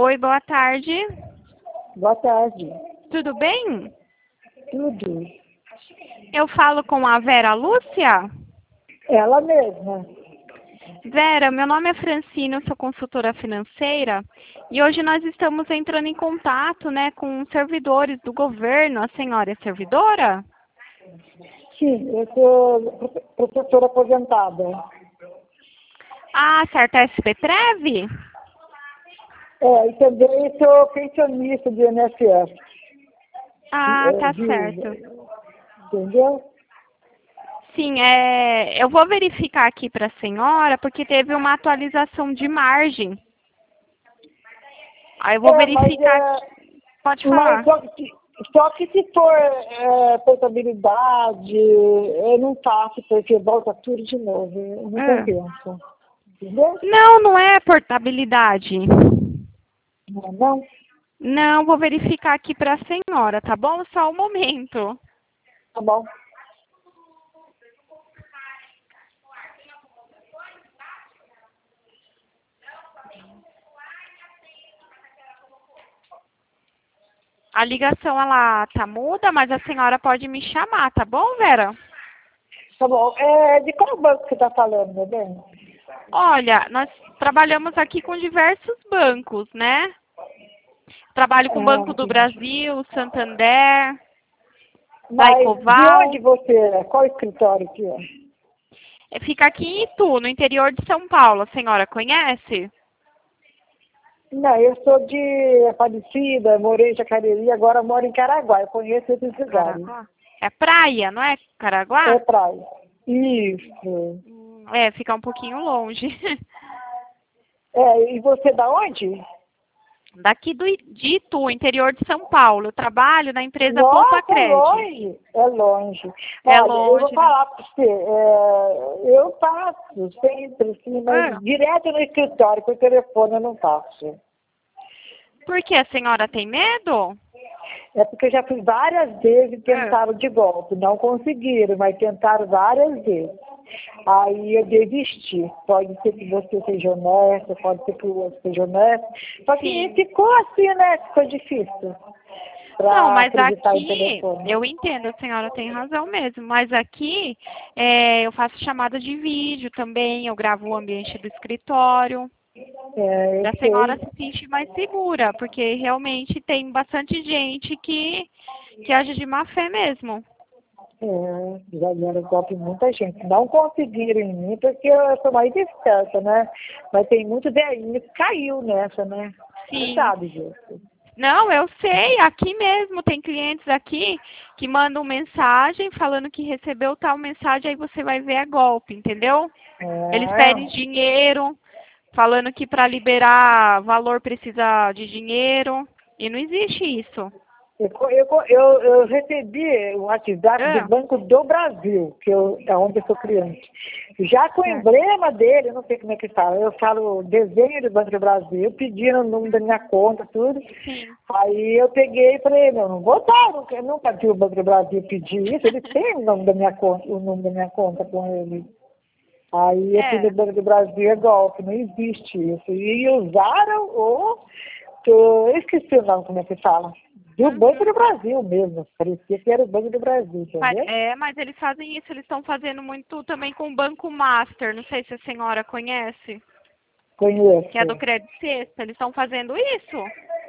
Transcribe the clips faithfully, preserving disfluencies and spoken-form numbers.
Oi, boa tarde. Boa tarde. Tudo bem? Tudo. Eu falo com a Vera Lúcia? Ela mesma. Vera, meu nome é Francine, eu sou consultora financeira e hoje nós estamos entrando em contato, né, com servidores do governo. A senhora é servidora? Sim, eu sou professora aposentada. Ah, certo, é S P Prev? É, e também sou pensionista do I N S S. Ah, É, tá de, certo. entendeu? Sim, é, eu vou verificar aqui para a senhora, porque teve uma atualização de margem. Aí eu vou É, mas, verificar. é, Pode mas falar. só, que, só que se for é, portabilidade, eu não faço, porque volta tudo de novo. Eu não Ah. compensa. Entendeu? Não, não é portabilidade. Não, não? Não, vou verificar aqui para a senhora, tá bom? Só um momento. Tá bom. A ligação, ela tá muda, mas a senhora pode me chamar, tá bom, Vera? Tá bom. É, de qual banco você está falando, meu bem? Olha, nós trabalhamos aqui com diversos bancos, né? Trabalho com o Ah, Banco do entendi. Brasil, Santander, Mas de Daicoval. onde você é? Qual escritório que é? É, fica aqui em Itu, no interior de São Paulo. A senhora conhece? Não, eu sou de Aparecida, morei em Jacareí, agora moro em Caraguá. Eu conheço esses lugares. Caraguá. É praia, não é É Caraguá? praia. Isso. Hum, É, fica um pouquinho longe. É, e você é da onde? Daqui do, I- de Itu, interior de São Paulo. Eu trabalho na empresa Poupa Nossa, é Cred. longe. É longe. É Olha, eu vou longe, né? falar para você. É, eu passo sempre, assim, mas Ah, direto no escritório, por telefone eu não passo. por que a senhora tem medo? É porque eu já fui várias vezes e Ah, tentaram de golpe. Não conseguiram, mas tentaram várias vezes. Aí eu desisti. Pode ser que você seja honesta, pode ser que o outro seja honesto. Só que sim. ficou assim, né? Ficou difícil Não, para mas acreditar em aqui, telefone. eu entendo, a senhora tem razão mesmo, mas aqui é, eu faço chamada de vídeo também, eu gravo o ambiente do escritório, É, eu para a senhora sei. se sentir mais segura, porque realmente tem bastante gente que, que age de má fé mesmo. É, já deram golpe em muita gente. Não conseguiram em mim porque eu sou mais esperta, né? Mas tem muito velhinho que caiu nessa, né? Você Sim. sabe disso. Não, eu sei, aqui mesmo tem clientes aqui que mandam mensagem falando que recebeu tal mensagem, aí você vai ver é golpe, entendeu? Eles pedem É. dinheiro, falando que para liberar valor precisa de dinheiro, e não existe isso. Eu, co- eu, co- eu, eu recebi o WhatsApp do Ah, Banco do Brasil, que eu, é onde eu sou cliente. Já com o certo. emblema dele, eu não sei como é que fala, eu falo desenho do Banco do Brasil, pedindo o número da minha conta, tudo. Sim. Aí eu peguei e falei, não, não vou dar, eu nunca, eu nunca vi o Banco do Brasil pedir isso, ele tem o nome da minha conta, o número da minha conta com ele. Aí eu fui no É. Banco do Brasil, é golpe, não existe isso. E usaram o, eu esqueci o nome, como é que fala. Do Banco Uhum. do Brasil mesmo. Parecia que era o Banco do Brasil, Pa- entendeu? É, mas eles fazem isso, eles estão fazendo muito também com o Banco Master, não sei se a senhora conhece, que é do Conheço. Crédito Sexta, eles estão fazendo isso.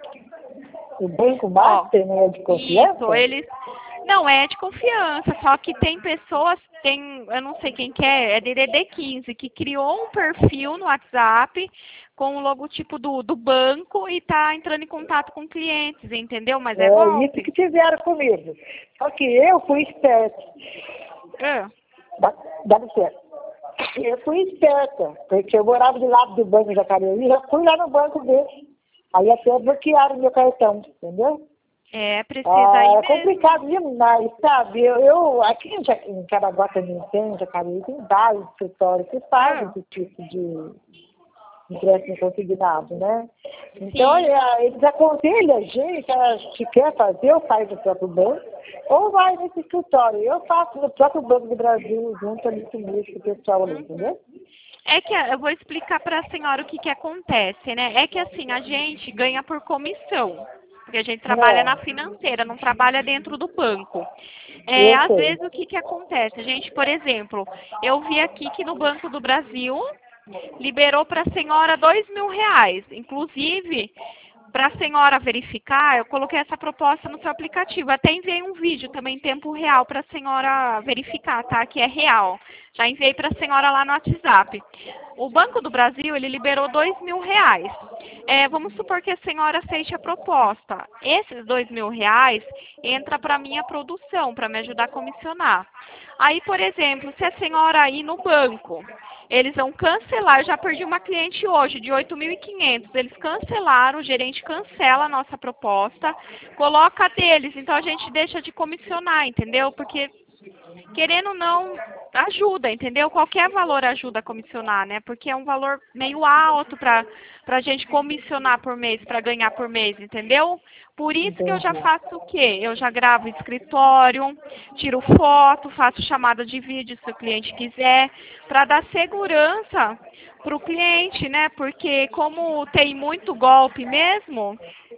O Banco Ó, Master não é de isso, confiança? eles. Não, é de confiança, só que tem pessoas, tem, eu não sei quem que é, é D D D quinze, que criou um perfil no WhatsApp com o logotipo do, do banco e tá entrando em contato com clientes, entendeu? Mas é É isso golpe. que fizeram comigo. Só que eu fui esperta. Ah, Dá, dá licença. Eu fui esperta, porque eu morava do lado do Banco Jacareí, já fui lá no banco dele. Aí até bloquearam meu cartão, entendeu? é, precisa aí Ah, é mesmo. complicado demais, sabe? Eu, eu aqui em, Ja- em Caraguá também tem, em Jacareí, tem vários escritórios que fazem Ah, esse tipo de empréstimo consignado, né? Então, sim. é, eles aconselham a gente, a que quer fazer, ou faz no próprio banco, ou vai nesse escritório. Eu faço no próprio Banco do Brasil, junto ali comigo, com o pessoal ali, Uhum. entendeu? É que eu vou explicar para a senhora o que que acontece, né? É que assim, a gente ganha por comissão, porque a gente trabalha na É, financeira, não trabalha dentro do banco. É, eu às sei. vezes o que que acontece? A gente, por exemplo, eu vi aqui que no Banco do Brasil liberou para a senhora dois mil reais. Inclusive, para a senhora verificar, eu coloquei essa proposta no seu aplicativo. Até enviei um vídeo também em tempo real para a senhora verificar, tá? Que é real. Já enviei para a senhora lá no WhatsApp. O Banco do Brasil, ele liberou dois mil reais. É, vamos supor que a senhora aceite a proposta. Esses dois mil reais entra para a minha produção, para me ajudar a comissionar. Aí, por exemplo, se a senhora ir no banco, eles vão cancelar, eu já perdi uma cliente hoje de oito mil e quinhentos, eles cancelaram, o gerente cancela a nossa proposta, coloca a deles, então a gente deixa de comissionar, entendeu? Porque, querendo ou não, ajuda, entendeu? Qualquer valor ajuda a comissionar, né? Porque é um valor meio alto para a gente comissionar por mês, para ganhar por mês, entendeu? Por isso que eu já Entendi. faço o quê? Eu já gravo escritório, tiro foto, faço chamada de vídeo se o cliente quiser, para dar segurança para o cliente, né? Porque como tem muito golpe mesmo,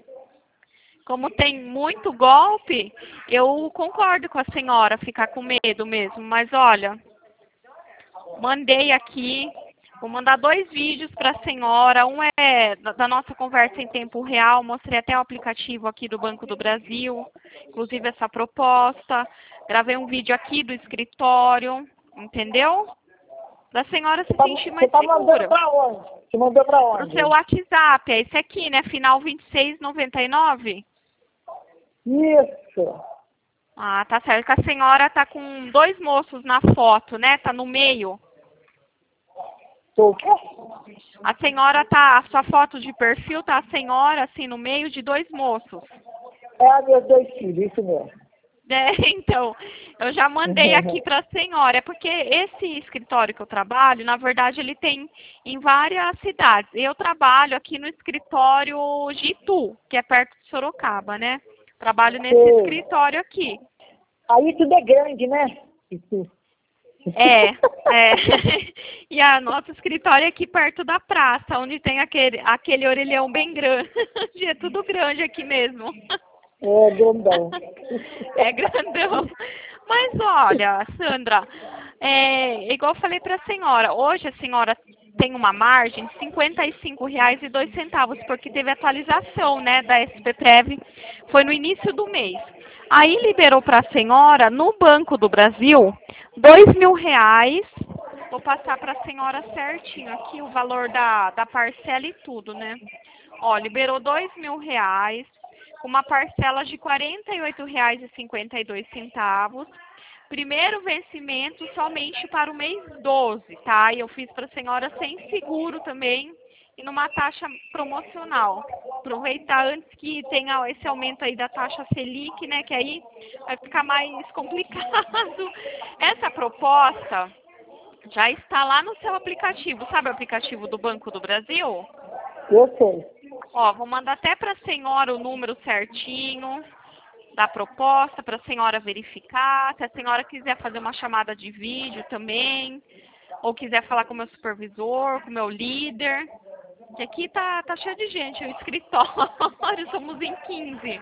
como tem muito golpe, eu concordo com a senhora ficar com medo mesmo. Mas olha, mandei aqui, vou mandar dois vídeos para a senhora. Um é da da nossa conversa em tempo real, mostrei até o aplicativo aqui do Banco do Brasil, inclusive essa proposta. Gravei um vídeo aqui do escritório, entendeu? Da senhora Você se tá, sentir você mais tá mandando segura. pra onde? Você mandou pra Pro seu onde? WhatsApp, é esse aqui, né? Final vinte e seis noventa e nove. Isso. Ah, tá certo. Que a senhora tá com dois moços na foto, né? Tá no meio. Tô o quê? A senhora tá, a sua foto de perfil tá a senhora assim no meio de dois moços. É a meus dois filhos, isso mesmo. É, então, eu já mandei aqui para a senhora, é porque esse escritório que eu trabalho, na verdade, ele tem em várias cidades. Eu trabalho aqui no escritório de Itu, que é perto de Sorocaba, né? Trabalho nesse Sei. escritório aqui. Aí tudo é grande, né? Isso. É, é. E a nosso escritório é aqui perto da praça, onde tem aquele, aquele orelhão bem grande. É tudo grande aqui mesmo. É grandão. É grandão. Mas olha, Sandra, é, igual eu falei para a senhora, hoje a senhora tem uma margem de cinquenta e cinco reais e dois centavos, porque teve atualização, né, da S P Prev, foi no início do mês. Aí liberou para a senhora, no Banco do Brasil, dois mil reais. Vou passar para a senhora certinho aqui o valor da, da parcela e tudo, né? Ó, liberou dois mil reais, com uma parcela de quarenta e oito reais e cinquenta e dois centavos. Primeiro vencimento somente para o mês doze, tá? E eu fiz para a senhora sem seguro também e numa taxa promocional. Aproveitar antes que tenha esse aumento aí da taxa Selic, né? Que aí vai ficar mais complicado. Essa proposta já está lá no seu aplicativo. Sabe o aplicativo do Banco do Brasil? Eu sei. Ó, vou mandar até para a senhora o número certinho da proposta, para a senhora verificar. Se a senhora quiser fazer uma chamada de vídeo também, ou quiser falar com o meu supervisor, com o meu líder. Que aqui tá, tá cheio de gente, o escritório, somos em quinze.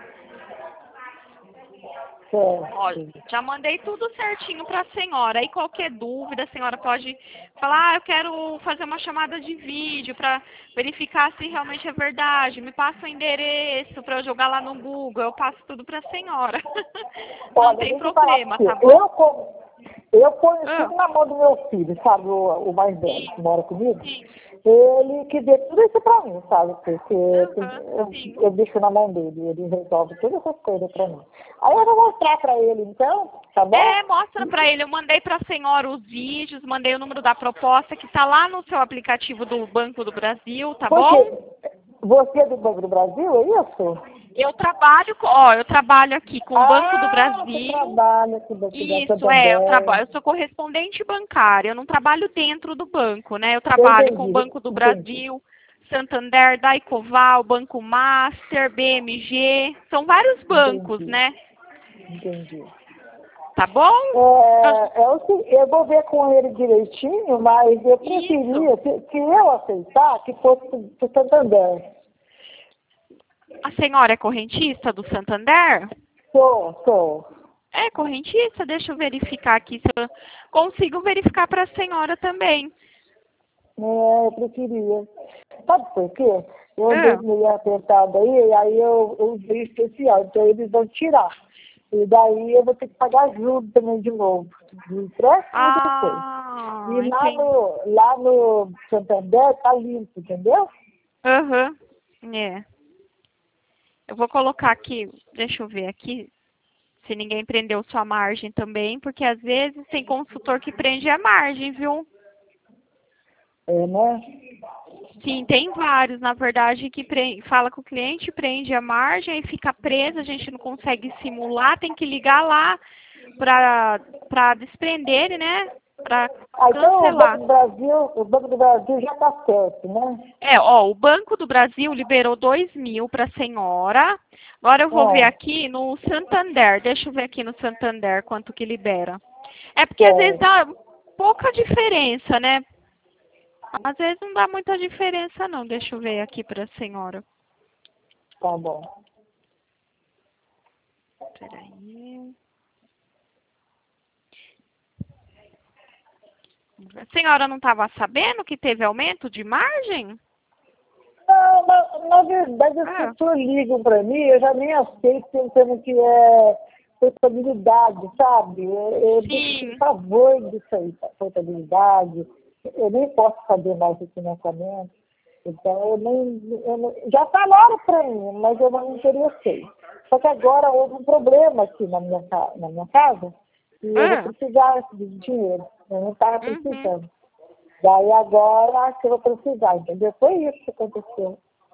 Olha, Certo. já mandei tudo certinho para a senhora. Aí qualquer dúvida, a senhora pode falar, ah, eu quero fazer uma chamada de vídeo para verificar se realmente é verdade. Me passa o endereço para eu jogar lá no Google. Eu passo tudo para a senhora. Não Olha, tem deixa eu falar problema, pra tá você. bom? Eu, como, eu ponho Ah, tudo na mão do meu filho, sabe? O, o mais velho, sim, que mora comigo. sim. Ele que dê tudo isso pra mim, sabe? Porque Aham, eu, sim. eu deixo na mão dele, ele resolve todas essas coisas pra mim. Aí eu vou mostrar pra ele, então, tá bom? É, mostra pra ele. Eu mandei pra senhora os vídeos, mandei o número da proposta que tá lá no seu aplicativo do Banco do Brasil, tá bom? Porque você é do Banco do Brasil, é isso? Eu trabalho, com- ó, eu trabalho aqui com o Banco do Ah, você Brasil. trabalha com o Banco da Isso, é, eu Santander. trabalho, eu sou correspondente bancária, eu não trabalho dentro do banco, né? Eu Eu trabalho com o entendi, Banco do entendi, Brasil, Santander, Daicoval, Banco Master, B M G, são vários bancos, entendi, né? entendi. Tá bom? É, é o se- eu vou ver com ele direitinho, mas eu preferia, se, se eu aceitar, que fosse para o Santander. A senhora é correntista do Santander? Sou, sou. É correntista? Deixa eu verificar aqui se eu consigo verificar para a senhora também. É, eu preferia. Sabe por quê? Eu Ah. andei meio apertado aí, e aí eu eu usei especial, então eles vão tirar. E daí eu vou ter que pagar juros também de novo. De empréstimo e de coisa. Ah, E lá entendi. no, lá no Santander tá limpo, entendeu? Aham. É. Eu vou colocar aqui, deixa eu ver aqui, se ninguém prendeu sua margem também, porque às vezes tem consultor que prende a margem, viu? É, né? Sim, tem vários, na verdade, que pre... fala que o cliente prende a margem e fica preso, a gente não consegue simular, tem que ligar lá para para desprender, né? Para Ah, então o cancelar. Banco do Brasil, o Banco do Brasil já tá certo, né? É, ó, o Banco do Brasil liberou dois mil para a senhora. Agora eu vou ver É, aqui no Santander. Deixa eu ver aqui no Santander quanto que libera. É porque às vezes é, dá pouca diferença, né? Às vezes não dá muita diferença não. Deixa eu ver aqui para a senhora. tá bom. Peraí. A senhora não estava sabendo que teve aumento de margem? Não, na, na verdade, as Ah, pessoas ligam para mim, eu já nem aceito pensando que é portabilidade, sabe? Eu, eu tenho sim. pavor disso aí, portabilidade. Eu nem posso fazer mais esse financiamento. Então, eu nem, eu não, já falaram para mim, mas eu não me interessei. Só que agora houve um problema aqui na minha, ca- na minha casa e eu vou Ah, precisar de dinheiro. Eu não estava uhum. precisando. Daí agora acho que eu vou precisar, entendeu? Foi isso que aconteceu.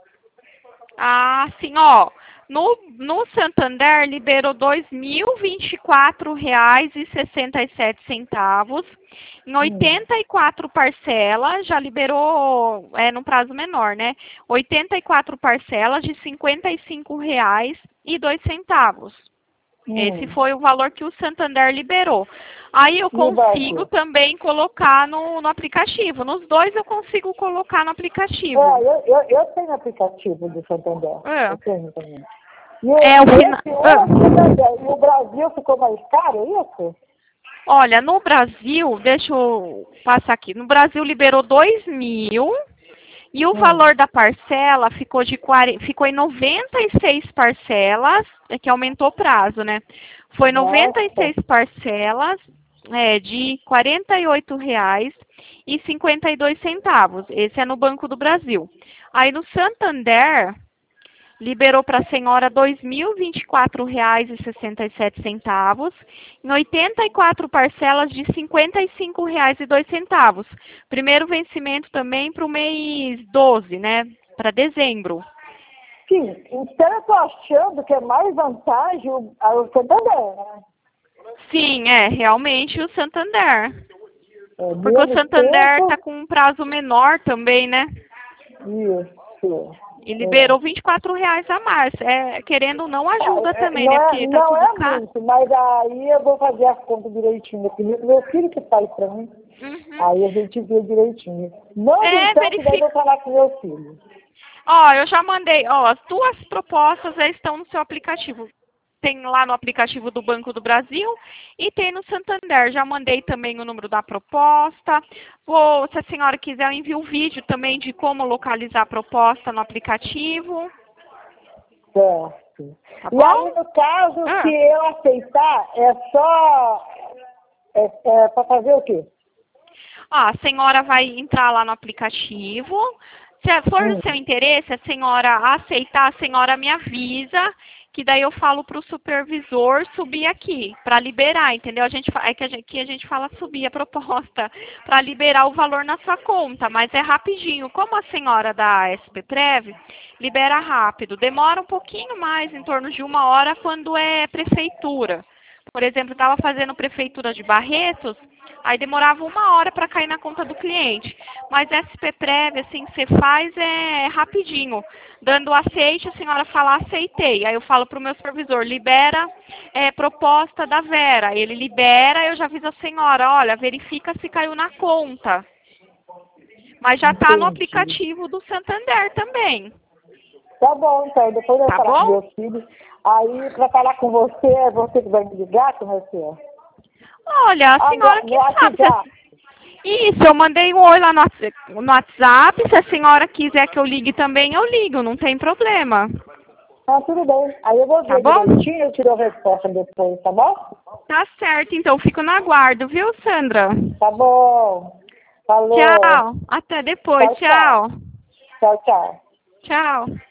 Ah, sim, ó. No, no Santander liberou dois mil e vinte e quatro reais e sessenta e sete centavos. Em Hum, oitenta e quatro parcelas, já liberou, é no prazo menor, né? oitenta e quatro parcelas de cinquenta e cinco reais e dois centavos. Esse hum. foi o valor que o Santander liberou. Aí eu E o consigo banco? também colocar no, no aplicativo. Nos dois eu consigo colocar no aplicativo. É, eu, eu, eu tenho aplicativo do Santander. É, Eu tenho também. E o, é o final. esse o Santander, e o Brasil ficou mais caro, é isso? Olha, no Brasil, deixa eu passar aqui. No Brasil liberou dois mil e o Hum. valor da parcela ficou de quarenta, ficou em noventa e seis parcelas, é que aumentou o prazo, né? Foi noventa e Nossa. seis parcelas, é, de quarenta e oito reais e cinquenta e dois centavos. Esse é no Banco do Brasil. Aí no Santander liberou para a senhora dois mil e vinte e quatro reais e sessenta e sete centavos, em oitenta e quatro parcelas de cinquenta e cinco reais e dois centavos. Primeiro vencimento também para o mês doze, né? Para dezembro. Sim, então eu estou achando que é mais vantagem o, a- o Santander, né? Sim, é, realmente o Santander. É Porque o menos Santander está tempo. com um prazo menor também, né? Isso. E É. liberou vinte e quatro reais a mais. É, querendo ou não, ajuda É, é, também, não né? é, Porque tá não tudo é caro. muito, mas aí eu vou fazer as contas direitinho. Primeiro, meu filho que faz para mim, Uhum. aí a gente vê direitinho. Manda É, então, que daí eu verifica. vou falar com meu filho. Ó, eu já mandei, ó, as duas propostas já estão no seu aplicativo. Tem lá no aplicativo do Banco do Brasil e tem no Santander. Já mandei também o número da proposta. Vou, se a senhora quiser, eu envio o vídeo também de como localizar a proposta no aplicativo. Certo. Tá E bom? aí, no caso, se Ah. eu aceitar, é só é, é, para fazer o quê? Ah, a senhora vai entrar lá no aplicativo. Se for do Hum, seu interesse, a senhora aceitar, a senhora me avisa, que daí eu falo para o supervisor subir aqui, para liberar, entendeu? A gente, fa- é que a gente, que a gente fala subir a proposta, para liberar o valor na sua conta, mas é rapidinho. Como a senhora da S P Prev, libera rápido. Demora um pouquinho mais, em torno de uma hora, quando é prefeitura. Por exemplo, estava fazendo prefeitura de Barretos, aí demorava uma hora para cair na conta do cliente. Mas S P Prévia, assim, você faz é rapidinho. Dando aceite, a senhora fala aceitei. Aí eu falo para o meu supervisor, libera é, proposta da Vera. Ele libera, eu já aviso a senhora, olha, verifica se caiu na conta. Mas já está no Entendi. aplicativo do Santander também. Tá bom, então, depois eu vou Tá falar com bom? meu filho. Aí, para falar com você, é você que vai me ligar, como é que é? Olha, a senhora Agora, que no sabe. Se a- WhatsApp. Isso, eu mandei um oi lá no Whats- no WhatsApp. Se a senhora quiser que eu ligue também, eu ligo, não tem problema. Ah, tudo bem. Aí eu vou Tá ver bom? direitinho e eu tiro a resposta depois, tá bom? Tá certo, então fico no aguardo, viu, Sandra? Tá bom. Falou. Tchau. Até depois. Tchau, tchau. Tchau. Tchau, tchau. Tchau.